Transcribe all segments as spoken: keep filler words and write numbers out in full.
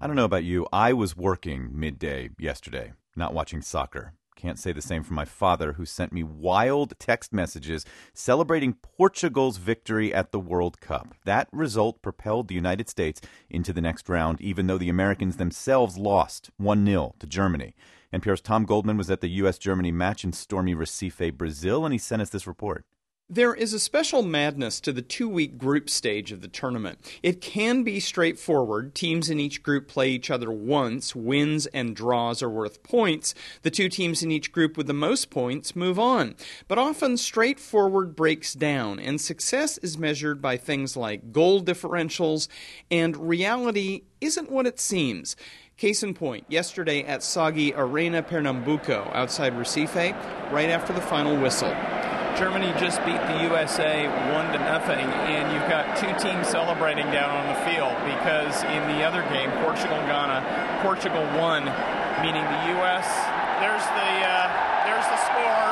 I don't know about you. I was working midday yesterday, not watching soccer. Can't say the same for my father, who sent me wild text messages celebrating Portugal's victory at the World Cup. That result propelled the United States into the next round, even though the Americans themselves lost one nil to Germany. N P R's Tom Goldman was at the U S Germany match in stormy Recife, Brazil, and he sent us this report. There is a special madness to the two-week group stage of the tournament. It can be straightforward. Teams in each group play each other once. Wins and draws are worth points. The two teams in each group with the most points move on. But often straightforward breaks down, and success is measured by things like goal differentials, and reality isn't what it seems. Case in point, yesterday at Sagi Arena Pernambuco outside Recife, right after the final whistle. Germany just beat the U S A one to nothing, and you've got two teams celebrating down on the field because in the other game, Portugal-Ghana, Portugal won, meaning the U S There's the uh, there's the score.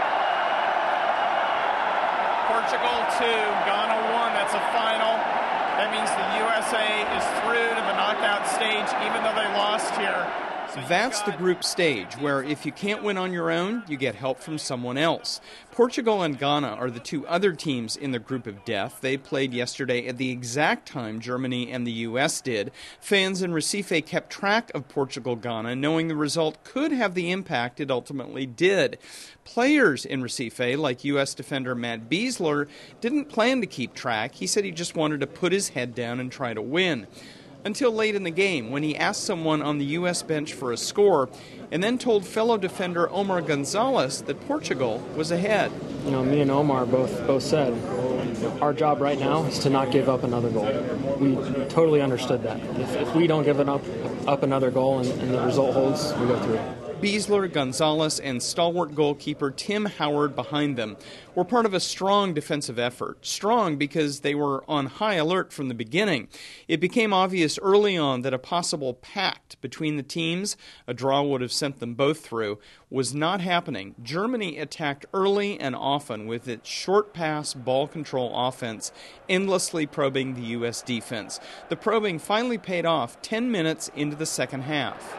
Portugal two, Ghana one. That's a final. That means the U S A is through to the knockout stage, even though they lost here. So That's the group stage, where if you can't win on your own, you get help from someone else. Portugal and Ghana are the two other teams in the group of death. They played yesterday at the exact time Germany and the U S did. Fans in Recife kept track of Portugal-Ghana, knowing the result could have the impact it ultimately did. Players in Recife, like U S defender Matt Besler, didn't plan to keep track. He said he just wanted to put his head down and try to win. Until late in the game, when he asked someone on the U S bench for a score and then told fellow defender Omar Gonzalez that Portugal was ahead. You know, me and Omar both both said, our job right now is to not give up another goal. We totally understood that. If, if we don't give it up, up another goal and, and the result holds, we go through. Besler, Gonzalez, and stalwart goalkeeper Tim Howard behind them were part of a strong defensive effort. Strong because they were on high alert from the beginning. It became obvious early on that a possible pact between the teams, a draw would have sent them both through, was not happening. Germany attacked early and often with its short pass, ball control offense, endlessly probing the U S defense. The probing finally paid off ten minutes into the second half.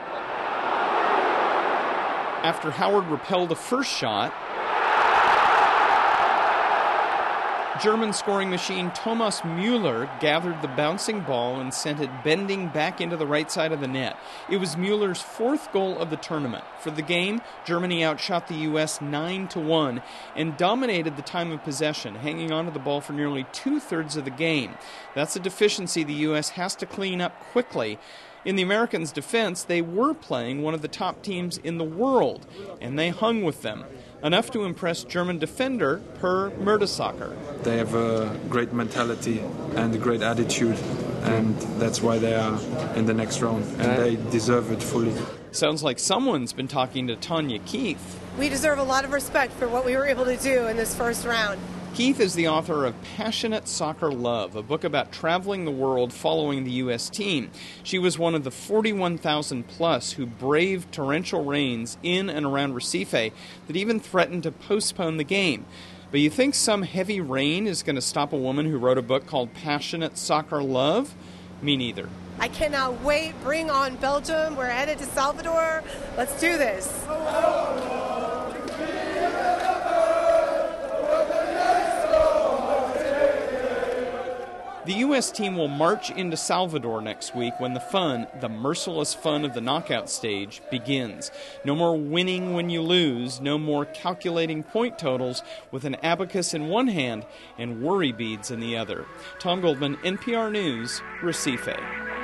After Howard repelled the first shot, German scoring machine Thomas Müller gathered the bouncing ball and sent it bending back into the right side of the net. It was Müller's fourth goal of the tournament. For the game, Germany outshot the U S nine to one and dominated the time of possession, hanging onto the ball for nearly two-thirds of the game. That's a deficiency the U S has to clean up quickly. In the Americans' defense, they were playing one of the top teams in the world, and they hung with them, enough to impress German defender Per Mertesacker. They have a great mentality and a great attitude, and that's why they are in the next round, and they deserve it fully. Sounds like someone's been talking to Tanya Keith. We deserve a lot of respect for what we were able to do in this first round. Keith is the author of Passionate Soccer Love, a book about traveling the world following the U S team. She was one of the forty-one thousand plus who braved torrential rains in and around Recife that even threatened to postpone the game. But you think some heavy rain is going to stop a woman who wrote a book called Passionate Soccer Love? Me neither. I cannot wait. Bring on Belgium. We're headed to Salvador. Let's do this. The U S team will march into Salvador next week when the fun, the merciless fun of the knockout stage, begins. No more winning when you lose, no more calculating point totals with an abacus in one hand and worry beads in the other. Tom Goldman, N P R News, Recife.